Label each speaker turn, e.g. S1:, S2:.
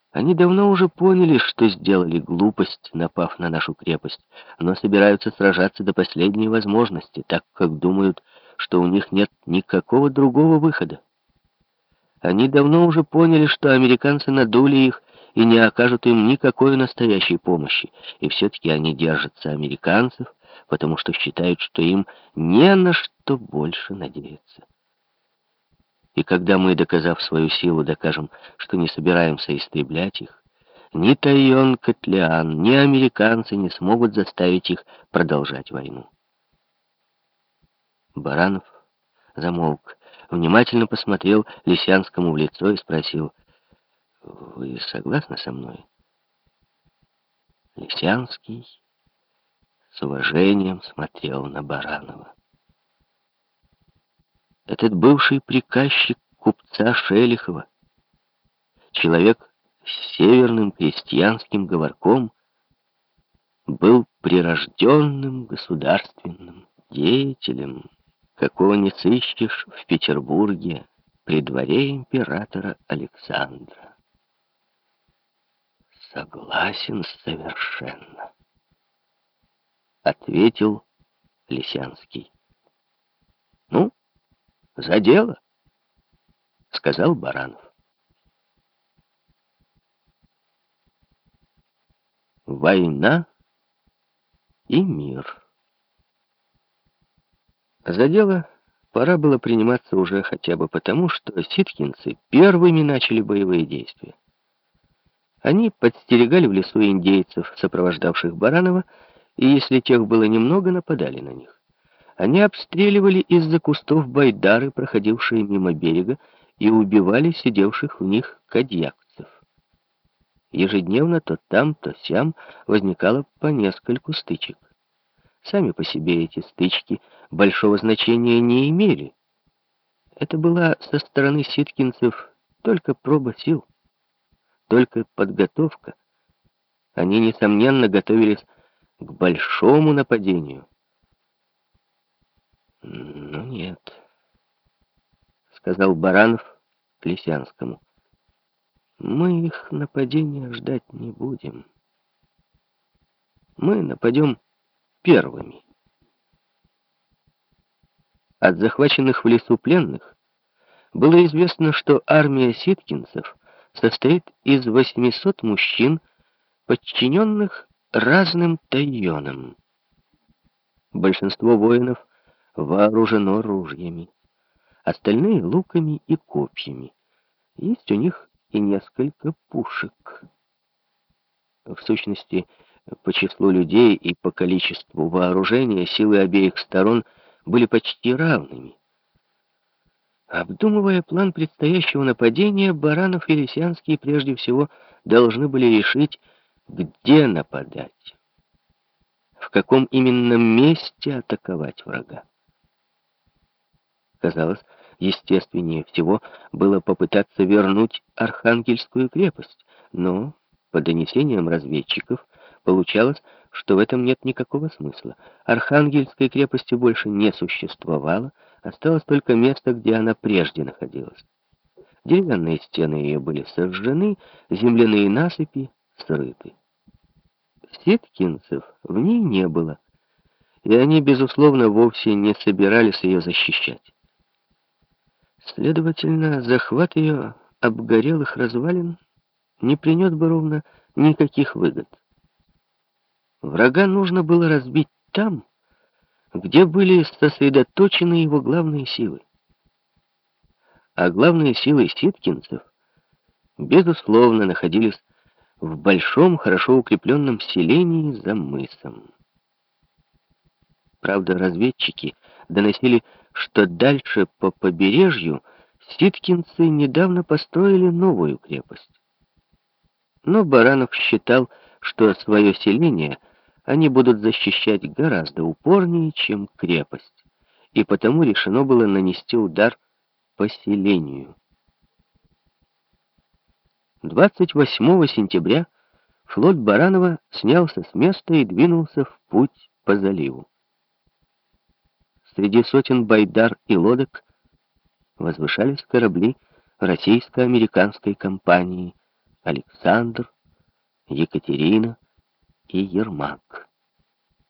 S1: Они давно уже поняли, что сделали глупость, напав на нашу крепость, но собираются сражаться до последней возможности, так как думают, что у них нет никакого другого выхода. Они давно уже поняли, что американцы надули их и не окажут им никакой настоящей помощи, и все-таки они держатся американцев, потому что считают, что им не на что больше надеяться. И когда мы, доказав свою силу, докажем, что не собираемся истреблять их, ни Тайон Котлеан, ни американцы не смогут заставить их продолжать войну. Баранов замолк, внимательно посмотрел Лисянскому в лицо и спросил: «Вы согласны со мной?» Лисянский с уважением смотрел на Баранова. Этот бывший приказчик купца Шелихова, человек с северным крестьянским говорком, был прирожденным государственным деятелем, какого не сыщешь в Петербурге при дворе императора Александра. «Согласен совершенно», — ответил Лисянский. «Ну, за дело», — сказал Баранов. Война и мир. За дело пора было приниматься уже хотя бы потому, что ситкинцы первыми начали боевые действия. Они подстерегали в лесу индейцев, сопровождавших Баранова, и если тех было немного, нападали на них. Они обстреливали из-за кустов байдары, проходившие мимо берега, и убивали сидевших в них кадьякцев. Ежедневно то там, то сям возникало по нескольку стычек. Сами по себе эти стычки большого значения не имели. Это была со стороны ситкинцев только проба сил, только подготовка. Они, несомненно, готовились к большому нападению. «Ну нет», — сказал Баранов Лисянскому. «Мы их нападения ждать не будем. Мы нападем первыми». От захваченных в лесу пленных было известно, что армия ситкинцев состоит из 800 мужчин, подчиненных разным тайонам. Большинство воинов вооружено ружьями, остальные — луками и копьями. Есть у них и несколько пушек. В сущности, по числу людей и по количеству вооружения силы обеих сторон были почти равными. Обдумывая план предстоящего нападения, Баранов и Лисянский прежде всего должны были решить, где нападать, в каком именно месте атаковать врага. Казалось, естественнее всего было попытаться вернуть Архангельскую крепость, но, по донесениям разведчиков, получалось, что в этом нет никакого смысла. Архангельской крепости больше не существовало, осталось только место, где она прежде находилась. Деревянные стены ее были сожжены, земляные насыпи срыты. Ситкинцев в ней не было, и они, безусловно, вовсе не собирались ее защищать. Следовательно, захват ее обгорелых развалин не принес бы ровно никаких выгод. Врага нужно было разбить там, где были сосредоточены его главные силы. А главные силы ситкинцев, безусловно, находились в большом, хорошо укрепленном селении за мысом. Правда, разведчики доносили, что дальше по побережью ситкинцы недавно построили новую крепость. Но Баранов считал, что свое селение они будут защищать гораздо упорнее, чем крепость, и потому решено было нанести удар по селению. 28 сентября флот Баранова снялся с места и двинулся в путь по заливу. Среди сотен байдар и лодок возвышались корабли российско-американской компании, Александр, Екатерина и Ермак.